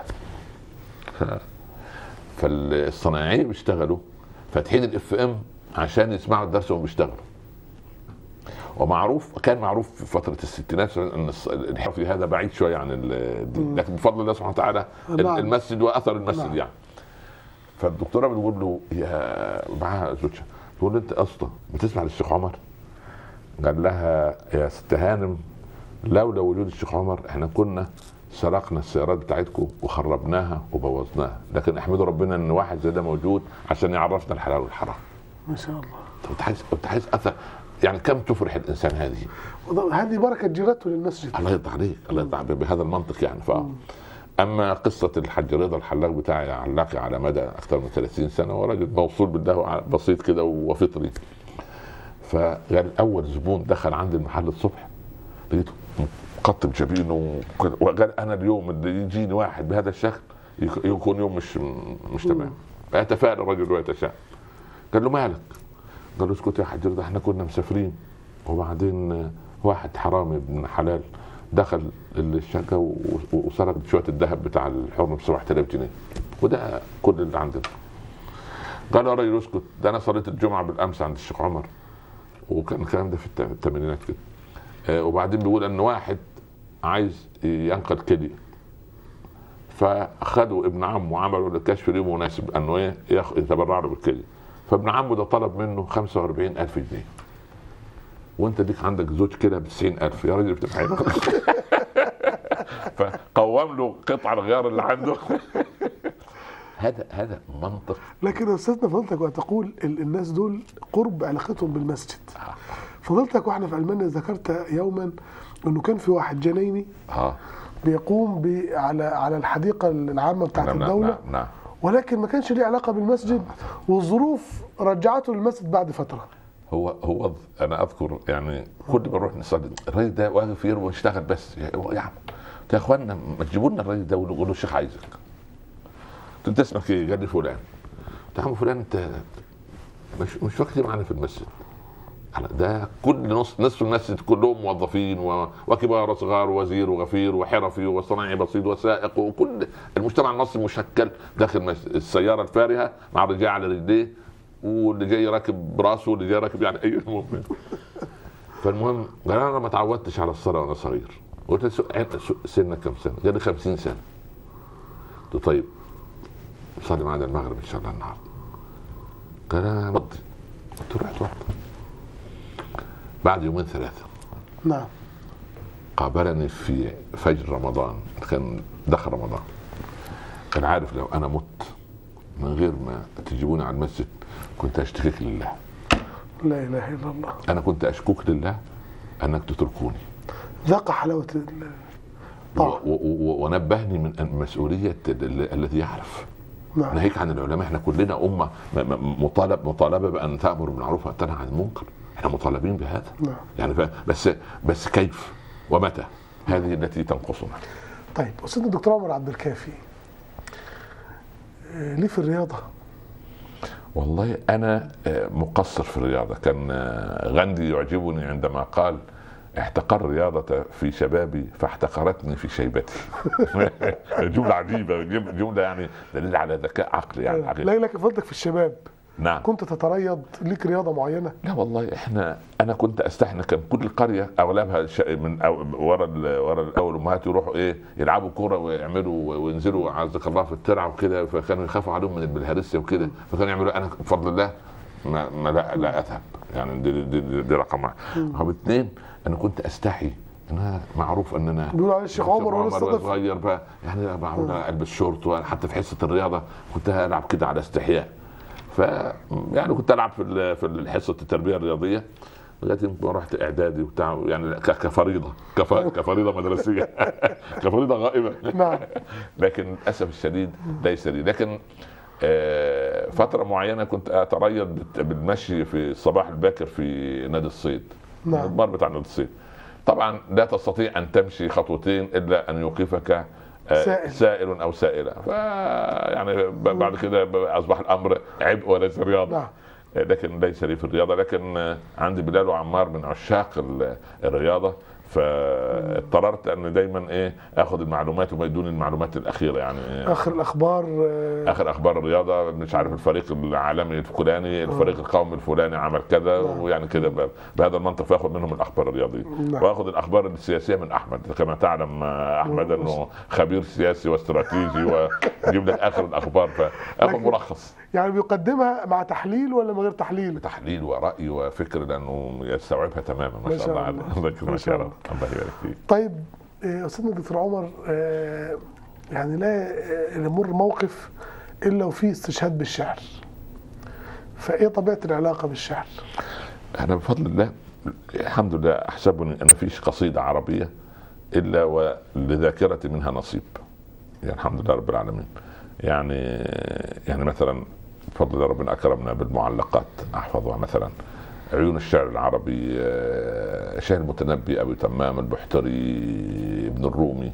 S3: فالصناعيه بيشتغلوا فاتحين الاف ام عشان يسمعوا الدرس وهم بيشتغلوا. ومعروف، كان معروف في فتره الستينات ان الحرفي هذا بعيد شويه عن لكن بفضل الله سبحانه وتعالى المسجد واثر المسجد يعني. فالدكتوره بتقول له يا معاها زوجها، تقول له انت اصلا بتسمع للشيخ عمر؟ قال لها يا ست هانم لولا وجود الشيخ عمر احنا كنا سرقنا السيارات بتاعتكم وخربناها وبوظناها، لكن احمدوا ربنا ان واحد زي ده موجود عشان يعرفنا الحلال والحرام.
S2: ما شاء الله.
S3: انت عايز اثر يعني، كم تفرح الانسان هذه
S2: بركه جيرته للمسجد.
S3: الله يرضى عليك، الله يرضى عليك بهذا المنطق يعني. اما قصه الحاج رضا الحلاق بتاعي علاقي على مدى اكثر من 30 سنه، وراجل موصول بالله بسيط كده وفطري. فقال اول زبون دخل عندي المحل الصبح لقيته مقطب جبينه، وقال انا اليوم اللي يجيني واحد بهذا الشكل يكون يوم مش تمام. فيتفائل الرجل ويتشاءم. قال له مالك؟ قال له اسكت يا حاج رضا، احنا كنا مسافرين وبعدين واحد حرامي ابن حلال دخل الشقه وسرق شويه الذهب بتاع الحرم ب 7000 جنيه، وده كل اللي عندنا. قال يا راجل اسكت، ده انا صليت الجمعه بالامس عند الشيخ عمر، وكان الكلام ده في الثمانينات كده. وبعدين بيقول ان واحد عايز ينقل كلي، فاخذوا ابن عمه وعملوا الكشف ليه مناسب انه ايه يتبرع له بالكلي. فابن عمه ده طلب منه 45,000 جنيه، وانت ديك عندك زوج كده ب 90,000 يا راجل بتفعل. فقوم له قطع الغيار اللي عنده. هذا منطق.
S2: لكن استاذنا فضلتك وتقول الناس دول قرب علاقتهم بالمسجد. فضلتك واحنا في المانيا ذكرت يوما انه كان في واحد جنيني بيقوم على الحديقه العامه بتاعت الدوله.
S3: نعم.
S2: ولكن ما كانش ليه علاقه بالمسجد، والظروف رجعته للمسجد بعد فتره.
S3: هو انا اذكر يعني كل ما نروح نصلي الراجل ده واقف يروح ويشتغل بس يا اخوانا ما تجيبوا لنا الراجل ده وقولوا له الشيخ عايزك. انت اسمك ايه؟ قال لي فلان. قلت له يا عم فلان انت مش وقت معنا في المسجد. ده كل نصف المسجد كلهم موظفين وكبار وصغار ووزير وغفير وحرفي وصناعي بسيط وسائق، وكل المجتمع المصري مشكل داخل السياره الفارهه مع الرجال على رجليه، واللي جاي راكب براسه واللي جاي راكب يعني اي المهم. فالمهم قال انا ما تعودتش على الصلاه وانا صغير. قلت له سنك كم سنه؟ قال لي 50 سنه. قلت له طيب صلي معنا المغرب ان شاء الله النهارده. قال انا مضي. قلت له رحت وقت. بعد يومين ثلاثه
S2: نعم
S3: قابلني في فجر رمضان، كان دخل رمضان. كان عارف لو انا مت من غير ما تجيبوني على المسجد كنت اشتكيك لله.
S2: لا اله الا الله.
S3: انا كنت اشكوك لله انك تتركوني.
S2: ذاق حلاوه
S3: ونبهني من مسؤوليه الذي يعرف.
S2: نعم.
S3: ناهيك عن العلماء، احنا كلنا امه مطالبه بان تامر بالمعروف وتنهى عن المنكر، احنا مطالبين بهذا.
S2: نعم.
S3: يعني بس كيف ومتى؟ هذه التي تنقصنا.
S2: طيب استاذنا الدكتور عمر عبد الكافي، ليه في الرياضه؟
S3: والله انا مقصر في الرياضه. كان غاندي يعجبني عندما قال احتقر الرياضة في شبابي فاحتقرتني في شيبتي. جملة عجيبة، جملة يعني دليل على ذكاء عقلي يعني.
S2: لا لك فضلك في الشباب.
S3: نعم.
S2: كنت تتريض ليك رياضة معينة؟
S3: لا والله انا كنت استحنا. كان كل القرية اغلبها من ورا الاول امهات يروحوا ايه يلعبوا كورة ويعملوا وينزلوا عزك الله في الترعة وكده، فكانوا يخافوا عليهم من البلهارسيا وكده، فكانوا يعملوا انا بفضل الله ما لا اذهب يعني. دي رقم واحد. رقم اثنين انا كنت استحي. انا معروف ان انا
S2: بيقولوا على الشيخ عمر
S3: وانا صغير بقى يعني بعمل البس شورت، وحتى في حصه الرياضه كنت العب كده على استحياء. ف يعني كنت العب في حصه التربيه الرياضيه لغايه ما رحت اعدادي وبتاع يعني كفريضه كفريضه مدرسيه. كفريضه غائبه.
S2: نعم.
S3: لكن للاسف الشديد ليس لي. لكن فتره معينه كنت اتريض بالمشي في الصباح الباكر في نادي الصيد.
S2: نعم.
S3: المضمار بتاع نادي الصيد. طبعا لا تستطيع ان تمشي خطوتين الا ان يوقفك سائل او سائله. يعني بعد كده اصبح الامر عبء وليس رياضه.
S2: نعم.
S3: لكن ليس لي في الرياضه. لكن عندي بلال وعمار من عشاق الرياضه، فاضطررت ان دايما اخذ المعلومات وما يدوني المعلومات الاخيره يعني
S2: اخر اخبار
S3: الرياضه، مش عارف الفريق العالمي الفلاني الفريق القومي الفلاني عمل كذا. ويعني كده بهذا المنطق فاخذ منهم الاخبار الرياضيه. واخذ الاخبار السياسيه من احمد، كما تعلم احمد انه خبير سياسي واستراتيجي ويجيب لك اخر الاخبار، فاخذ ملخص.
S2: يعني بيقدمها مع تحليل ولا من غير تحليل؟
S3: تحليل ورأي وفكر، لأنه يستوعبها تماما. ما شاء الله.
S2: ما شاء الله.
S3: الله يبارك فيك.
S2: طيب أستاذنا الدكتور عمر، يعني لا يمر موقف إلا وفيه استشهاد بالشعر، فإيه طبيعة العلاقة بالشعر؟
S3: أنا بفضل الله الحمد لله أحسبني أن فيش قصيدة عربية إلا ولذاكرتي منها نصيب، يعني الحمد لله رب العالمين. يعني مثلا بفضل الله ربنا أكرمنا بالمعلقات أحفظها، مثلا عيون الشعر العربي شعر المتنبي، أبي تمام، البحتري، ابن الرومي،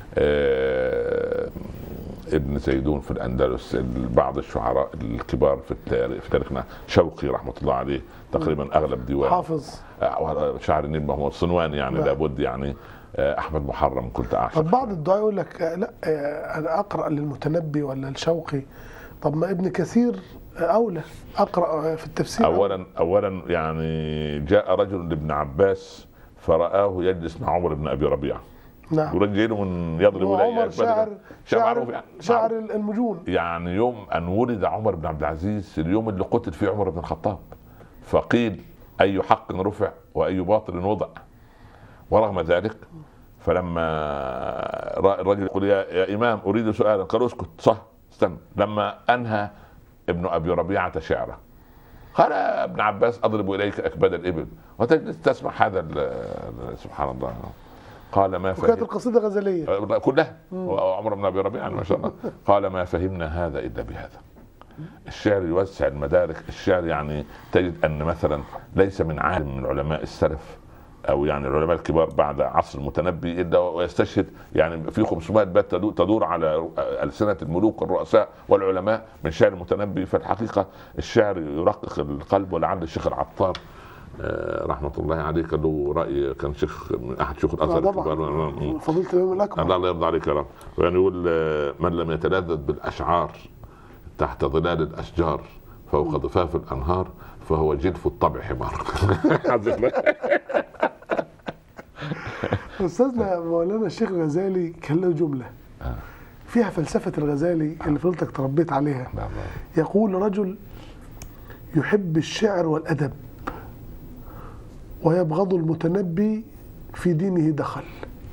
S3: ابن زيدون في الأندلس، بعض الشعراء الكبار في تاريخنا، شوقي رحمة الله عليه تقريبا أغلب ديوان
S2: حافظ
S3: شعر النيل محمود صنواني يعني لابد يعني، أحمد محرم كنت أعشق.
S2: طب بعض الدعاء يقول لك لا أنا أقرأ للمتنبي ولا الشوقي، طب ما ابن كثير أولى أقرأ في التفسير.
S3: أولا يعني جاء رجل لابن عباس فرآه يجلس مع عمر بن أبي ربيعة
S2: نعم.
S3: يرجل من يضرب
S2: عمر شاعر المجون.
S3: يعني يوم أن ولد عمر بن عبد العزيز اليوم اللي قتل فيه عمر بن الخطاب، فقيل أي حق رفع وأي باطل وضع. ورغم ذلك فلما الرجل يقول يا إمام أريد سؤالا، قال اسكت صح استنى. لما أنهى ابن أبي ربيعة شعره قال يا ابن عباس أضرب إليك أكباد الإبل وتجلس تسمع هذا سبحان الله. قال ما فهمت،
S2: وكانت القصيدة غزلية
S3: كلها عمر بن أبي ربيعة ما شاء الله. قال ما فهمنا هذا إلا بهذا. الشعر يوسع المدارك. الشعر يعني تجد أن مثلا ليس من عالم من علماء السلف أو يعني العلماء الكبار بعد عصر المتنبي إلا ويستشهد يعني في 500 بيت تدور على ألسنة الملوك والرؤساء والعلماء من شعر المتنبي. فالحقيقة الشعر يرقق القلب. ولعل الشيخ العطار رحمة الله عليه كان له رأي، كان شيخ من أحد شيوخ الأزهر
S2: الكبار فضيلة الإمام الأكبر
S3: الله يرضى عليك يا رب. يعني يقول من لم يتلذذ بالأشعار تحت ظلال الأشجار فوق ضفاف الأنهار فهو جلف الطبع حمار.
S2: أستاذنا مولانا الشيخ الغزالي كان له جملة فيها فلسفة الغزالي اللي فضلتك تربيت عليها. يقول رجل يحب الشعر والأدب ويبغض المتنبي في دينه دخل.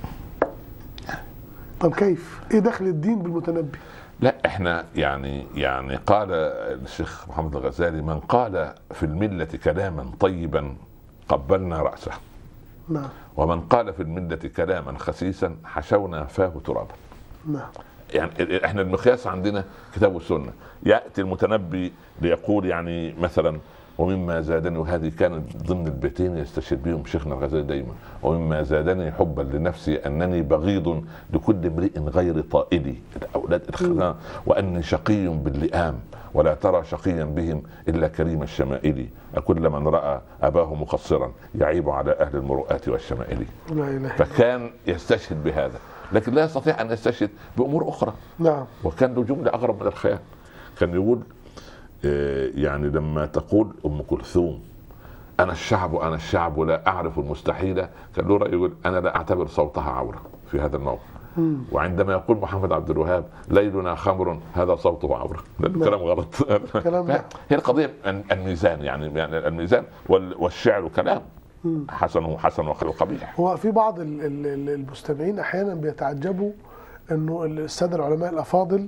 S2: طب كيف؟ ايه دخل الدين بالمتنبي؟
S3: لا احنا يعني قال الشيخ محمد الغزالي من قال في الملة كلاما طيبا قبلنا رأسه.
S2: نعم.
S3: ومن قال في الملة كلاما خسيسا حشونا فاه ترابا.
S2: نعم.
S3: يعني احنا المقياس عندنا كتاب والسنة. يأتي المتنبي ليقول يعني مثلا ومما زادني، وهذه كانت ضمن البيتين يستشهد بهم شيخنا الغزالي دايما، ومما زادني حبا لنفسي انني بغيض لكل امرئ غير طائلي الاولاد واني شقي باللئام ولا ترى شقيا بهم الا كريم الشمائل، اكل من راى اباه مقصرا يعيب على اهل المروءات والشمائل. فكان يستشهد بهذا، لكن لا يستطيع ان يستشهد بامور اخرى.
S2: نعم.
S3: وكان له جمله اغرب من الخيال. كان يقول يعني لما تقول ام كلثوم انا الشعب لا اعرف المستحيل، كان له راي يقول انا لا اعتبر صوتها عوره في هذا الموقف. وعندما يقول محمد عبد الوهاب ليلنا خمر هذا صوته عوره، كلام غلط. هي القضيه الميزان، يعني الميزان والشعر كلام حسن وقبيح.
S2: هو في بعض المستمعين احيانا بيتعجبوا انه الساده العلماء الافاضل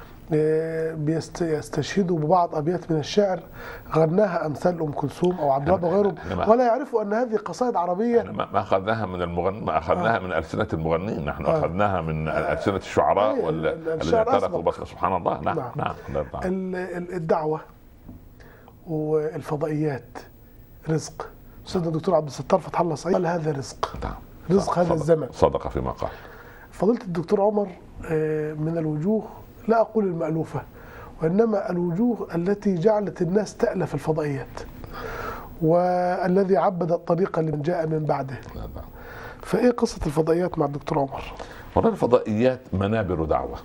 S2: بيستشهدوا ببعض ابيات من الشعر غناها امثال ام كلثوم او عبد الوهاب وغيرهم، ولا يعرفوا ان هذه قصائد عربيه.
S3: ما اخذناها من المغني، ما اخذناها من السنه المغنيين، نحن اخذناها من السنه الشعراء الذين تركوا بصر. سبحان الله. نعم.
S2: الدعوه والفضائيات رزق. استاذنا الدكتور عبد الستار فتح الله صعيد قال هذا رزق. رزق هذا الزمن.
S3: صدق فيما قال.
S2: فضيلة الدكتور عمر من الوجوه لا أقول المألوفة، وإنما الوجوه التي جعلت الناس تألف الفضائيات، والذي عبد الطريقة لمن جاء من بعده. فإيه قصة الفضائيات مع الدكتور عمر؟
S3: والله الفضائيات منابر دعوة،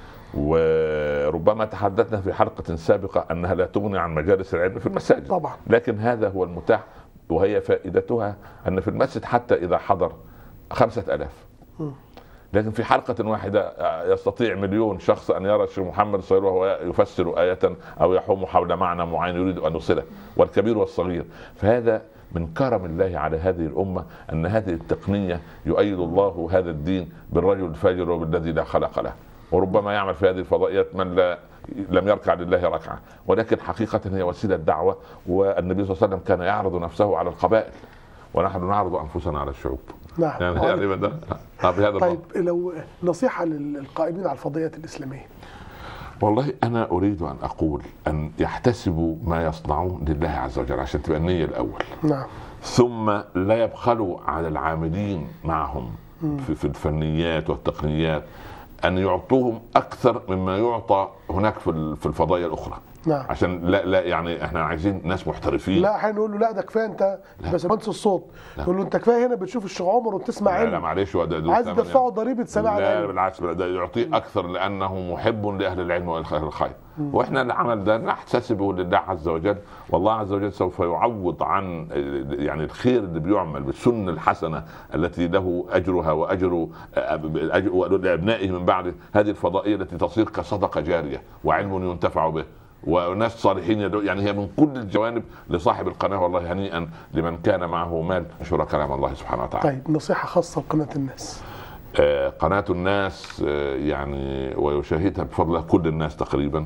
S3: وربما تحدثنا في حلقة سابقة أنها لا تغني عن مجالس العلم في المساجد
S2: طبعا،
S3: لكن هذا هو المتاح. وهي فائدتها أن في المسجد حتى إذا حضر 5000 لكن في حلقة واحدة يستطيع 1,000,000 شخص أن يرى الشيخ محمد صغير وهو يفسر آية أو يحوم حول معنى معين يريد أن يوصله، والكبير والصغير. فهذا من كرم الله على هذه الأمة أن هذه التقنية يؤيد الله هذا الدين بالرجل الفاجر وبالذي لا خلق له. وربما يعمل في هذه الفضائيات من لم يركع لله ركعة، ولكن حقيقة هي وسيلة دعوة. والنبي صلى الله عليه وسلم كان يعرض نفسه على القبائل ونحن نعرض أنفسنا على الشعوب.
S2: نعم.
S3: يعني ده بهذا.
S2: طيب لو نصيحة للقائمين على الفضائيات الإسلامية.
S3: والله أنا أريد أن أقول أن يحتسبوا ما يصنعون لله عز وجل عشان تبقى النية الأول.
S2: نعم.
S3: ثم لا يبخلوا على العاملين معهم في الفنيات والتقنيات أن يعطوهم أكثر مما يعطى هناك في الفضائية الأخرى.
S2: نعم.
S3: عشان لا يعني احنا عايزين ناس محترفين.
S2: لا احيانا نقول له لا ده كفايه انت بس مهندس الصوت، يقول له انت كفايه هنا بتشوف الشيخ عمر وبتسمع
S3: لا,
S2: علم.
S3: لا معلش
S2: عايز تدفعه ضريبه سماع
S3: لا
S2: العلم.
S3: بالعكس، ده يعطيه اكثر لانه محب لاهل العلم واهل الخير. واحنا العمل ده نحتسبه لله عز وجل، والله عز وجل سوف يعوض عن يعني الخير اللي بيعمل بالسنه الحسنه التي له اجرها واجر لابنائه من بعده، هذه الفضائيه التي تصير كصدقه جاريه وعلم ينتفع به وناس صالحين يدعو، يعني هي من كل الجوانب لصاحب القناه. والله هنيئا لمن كان معه مال نشر كلام الله سبحانه وتعالى.
S2: طيب نصيحه خاصه لقناه الناس.
S3: قناة الناس يعني ويشاهدها بفضل الله كل الناس تقريبا.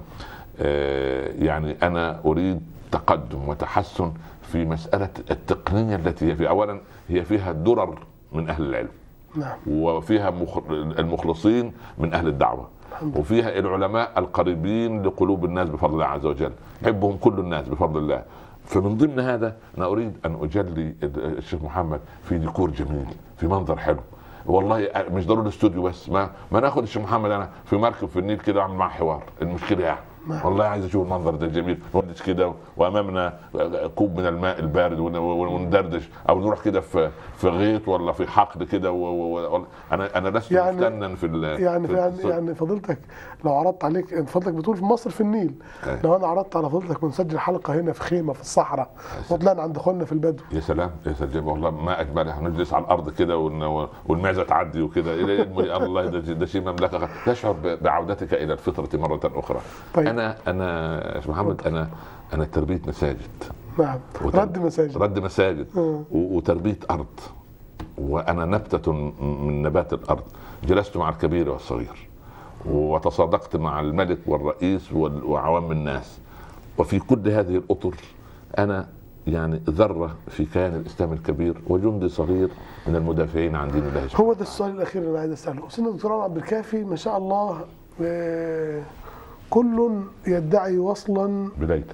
S3: يعني أنا أريد تقدم وتحسن في مسألة التقنية التي هي في أولا هي فيها درر من أهل العلم.
S2: نعم.
S3: وفيها المخلصين من أهل الدعوة، وفيها العلماء القريبين لقلوب الناس بفضل الله عز وجل، يحبهم كل الناس بفضل الله. فمن ضمن هذا أنا أريد أن أجلي الشيخ محمد في ديكور جميل، في منظر حلو. والله مش ضروري الاستوديو بس، ما ناخد الشيخ محمد انا في مركب في النيل كده واعمل معاه حوار، المشكله يعني والله عايز اشوف المنظر ده جميل، نقعد كده وامامنا كوب من الماء البارد وندردش، او نروح كده في غيط ولا في حقل كده انا لست مستنن في
S2: يعني فضيلتك لو عرضت عليك، فضلك بتقول في مصر في النيل، لو انا عرضت على فضلتك ونسجل حلقه هنا في خيمه في الصحراء وطلعنا عند اخواننا في البدو،
S3: يا سلام يا سلام والله ما اجملها، نجلس على الارض كده والمعزه تعدي وكده الله ده شيء مملكه، تشعر بعودتك الى الفطره مره اخرى.
S2: طيب.
S3: انا يا محمد انا تربيه مساجد.
S2: نعم. رد مساجد
S3: وتربيه ارض، وانا نبته من نبات الارض. جلست مع الكبير والصغير وتصادقت مع الملك والرئيس وعوام الناس، وفي كل هذه الاطر انا يعني ذره في كيان الاسلام الكبير وجندي صغير من المدافعين عن دين الله.
S2: هو ده السؤال الاخير اللي عايز اساله. سيدنا الدكتور عمر عبد الكافي ما شاء الله كل يدعي وصلا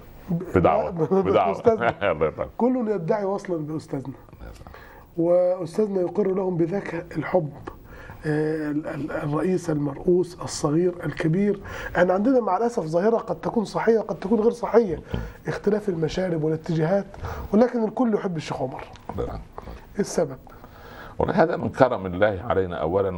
S2: بدعوة كل يدعي وصلا باستاذنا، واستاذنا يقر لهم بذاك الحب. الرئيس المرؤوس الصغير الكبير، يعني عندنا مع الاسف ظاهره قد تكون صحيه وقد تكون غير صحيه، اختلاف المشارب والاتجاهات، ولكن الكل يحب الشيخ عمر. ايه السبب؟
S3: وهذا من كرم الله علينا اولا،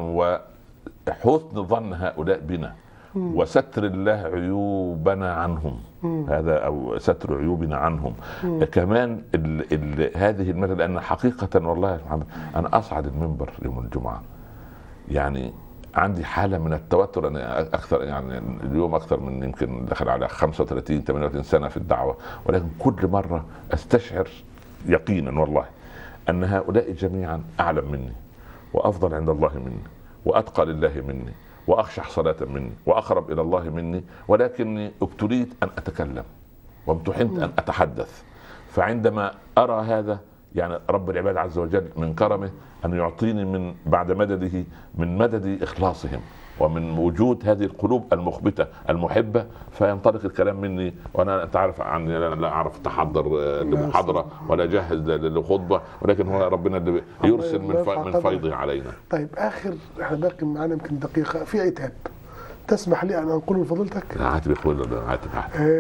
S3: وحسن ظن هؤلاء بنا، وستر الله عيوبنا عنهم، هذا او ستر عيوبنا عنهم. كمان هذه المرة، لان حقيقه والله يا محمد انا اصعد المنبر يوم الجمعه يعني عندي حاله من التوتر. انا اكثر يعني اليوم اكثر من يمكن دخل على 35 38 سنه في الدعوه، ولكن كل مره استشعر يقينا والله ان هؤلاء جميعا اعلم مني وافضل عند الله مني واتقى لله مني واخشع صلاه مني واقرب الى الله مني، ولكني ابتليت ان اتكلم وامتحنت ان اتحدث. فعندما ارى هذا يعني رب العباد عز وجل من كرمه أن يعطيني من بعد مدده من مدد إخلاصهم ومن وجود هذه القلوب المخبتة المحبة، فينطلق الكلام مني. وأنا أنت عارف عني لا أعرف أتحضر لمحاضرة ولا أجهز لخطبة، ولكن هو ربنا اللي يرسل من فيضه علينا.
S2: طيب آخر احنا باقي معنا يمكن دقيقة في عتاب، تسمح لي أن أنقله لفضيلتك؟
S3: لا عاتب يقول عاتب.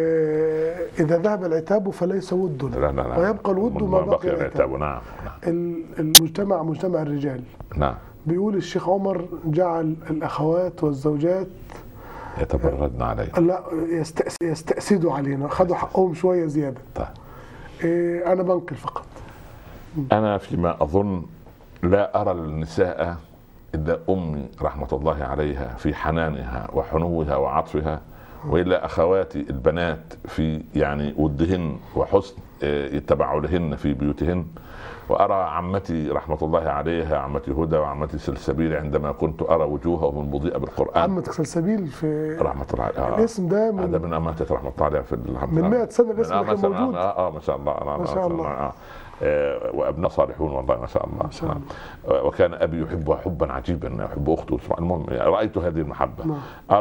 S2: إذا ذهب العتاب فليس ود، ويبقى الود ما بقي العتاب.
S3: نعم.
S2: المجتمع مجتمع الرجال.
S3: نعم.
S2: بيقول الشيخ عمر جعل الأخوات والزوجات
S3: يتبردن علينا،
S2: لا يستأسدوا علينا، خدوا حقهم شوية زيادة.
S3: طيب.
S2: أنا بنقل فقط.
S3: أنا فيما أظن لا أرى النساء إلا أمي رحمة الله عليها في حنانها وحنوها وعطفها، وإلا أخواتي البنات في يعني ودهن وحسن تبعلهن في بيوتهن. وأرى عمتي رحمة الله عليها، عمتي هدى وعمتي سلسبيل، عندما كنت أرى وجوههم مضيئة بالقرآن.
S2: عمتك سلسبيل في
S3: رحمة الله عليها،
S2: الاسم ده
S3: من أمانتك رحمة الله عليها في
S2: من 100 سنة الاسم كان موجود.
S3: ما شاء الله
S2: ما شاء الله.
S3: وابناء صالحون والله ما شاء الله.
S2: ما شاء الله.
S3: وكان ابي يحبها حبا عجيبا، يحب اخته. المهم رايت هذه المحبه. أرى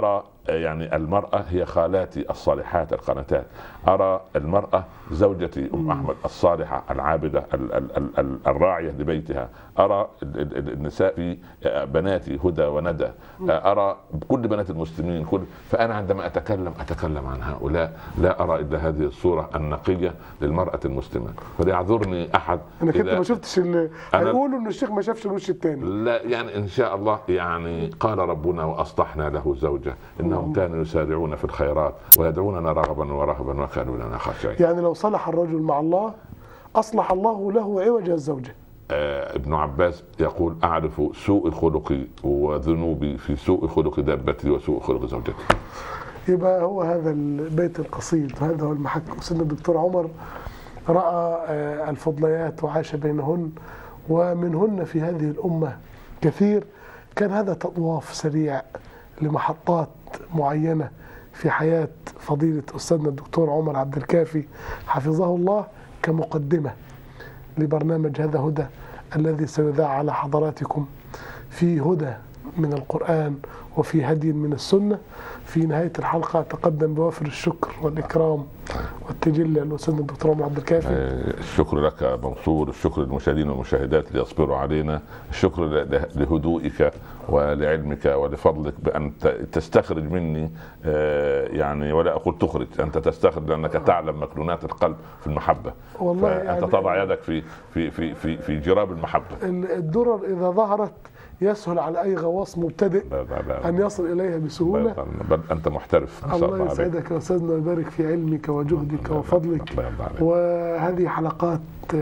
S3: يعني المرأة هي خالاتي الصالحات القانتات، أرى المرأة زوجتي أم أحمد الصالحة العابدة الراعية لبيتها، أرى النساء في بناتي هدى وندى، أرى كل بنات المسلمين فأنا عندما أتكلم عن هؤلاء لا أرى إلا هذه الصورة النقية للمرأة المسلمة. فليعذرني أحد
S2: أنا كنت ما شفتش هيقولوا إن الشيخ ما شافش الوش الثاني.
S3: لا يعني إن شاء الله، يعني قال ربنا وأصلحنا له زوجة إنهم كانوا يسارعون في الخيرات ويدعوننا رغبا ورهبا وكانوا لنا خاشعين.
S2: يعني لو صلح الرجل مع الله أصلح الله له عوج الزوجة.
S3: ابن عباس يقول أعرف سوء خلقي وذنوبي في سوء خلق دابتي وسوء خلق زوجتي.
S2: يبقى هو هذا البيت القصيد وهذا هو المحك. سيدنا الدكتور عمر رأى الفضليات وعاش بينهن، ومنهن في هذه الأمة كثير. كان هذا تطواف سريع لمحطات معينة في حياة فضيلة أستاذنا الدكتور عمر عبد الكافي حفظه الله، كمقدمة لبرنامج هذا هدى الذي سيذاع على حضراتكم في هدى من القرآن وفي هدي من السنة. في نهاية الحلقة أتقدم بوافر الشكر والإكرام والتجلي لأستاذنا الدكتور عمر عبد الكافي.
S3: الشكر لك منصور، الشكر للمشاهدين والمشاهدات اللي يصبروا علينا، الشكر لهدوئك ولعلمك ولفضلك بأن تستخرج مني، يعني ولا أقول تخرج، أنت تستخرج لأنك تعلم مكنونات القلب في المحبة. والله أنت يعني تضع يدك في جراب المحبة.
S2: الدرر إذا ظهرت يسهل على أي غواص مبتدئ أن يصل إليها بسهولة.
S3: بل أنت محترف.
S2: الله يسعدك يا أستاذنا ويبارك في علمك وجهدك وفضلك. وهذه حلقات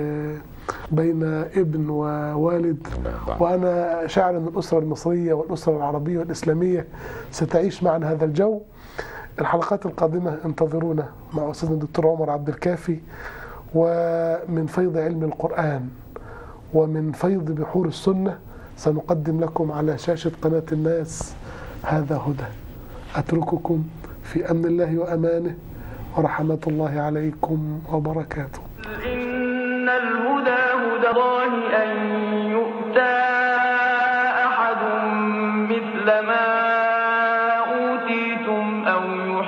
S2: بين ابن ووالد، وأنا شاعر أن الأسرة المصرية والأسرة العربية والإسلامية ستعيش معنا هذا الجو. الحلقات القادمة انتظرونا مع أستاذنا الدكتور عمر عبد الكافي، ومن فيض علم القرآن ومن فيض بحور السنة سنقدم لكم على شاشة قناة الناس هذا هدى. أترككم في أمن الله وأمانه ورحمة الله عليكم وبركاته.
S1: إن الهدى هدى الله أن يؤتى أحد مثل ما أوتيتم أو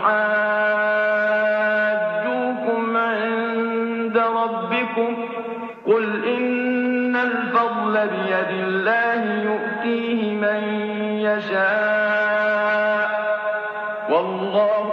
S1: يحاجوكم عند ربكم. قل إن الفضل بيد الله يؤتيه من يشاء والله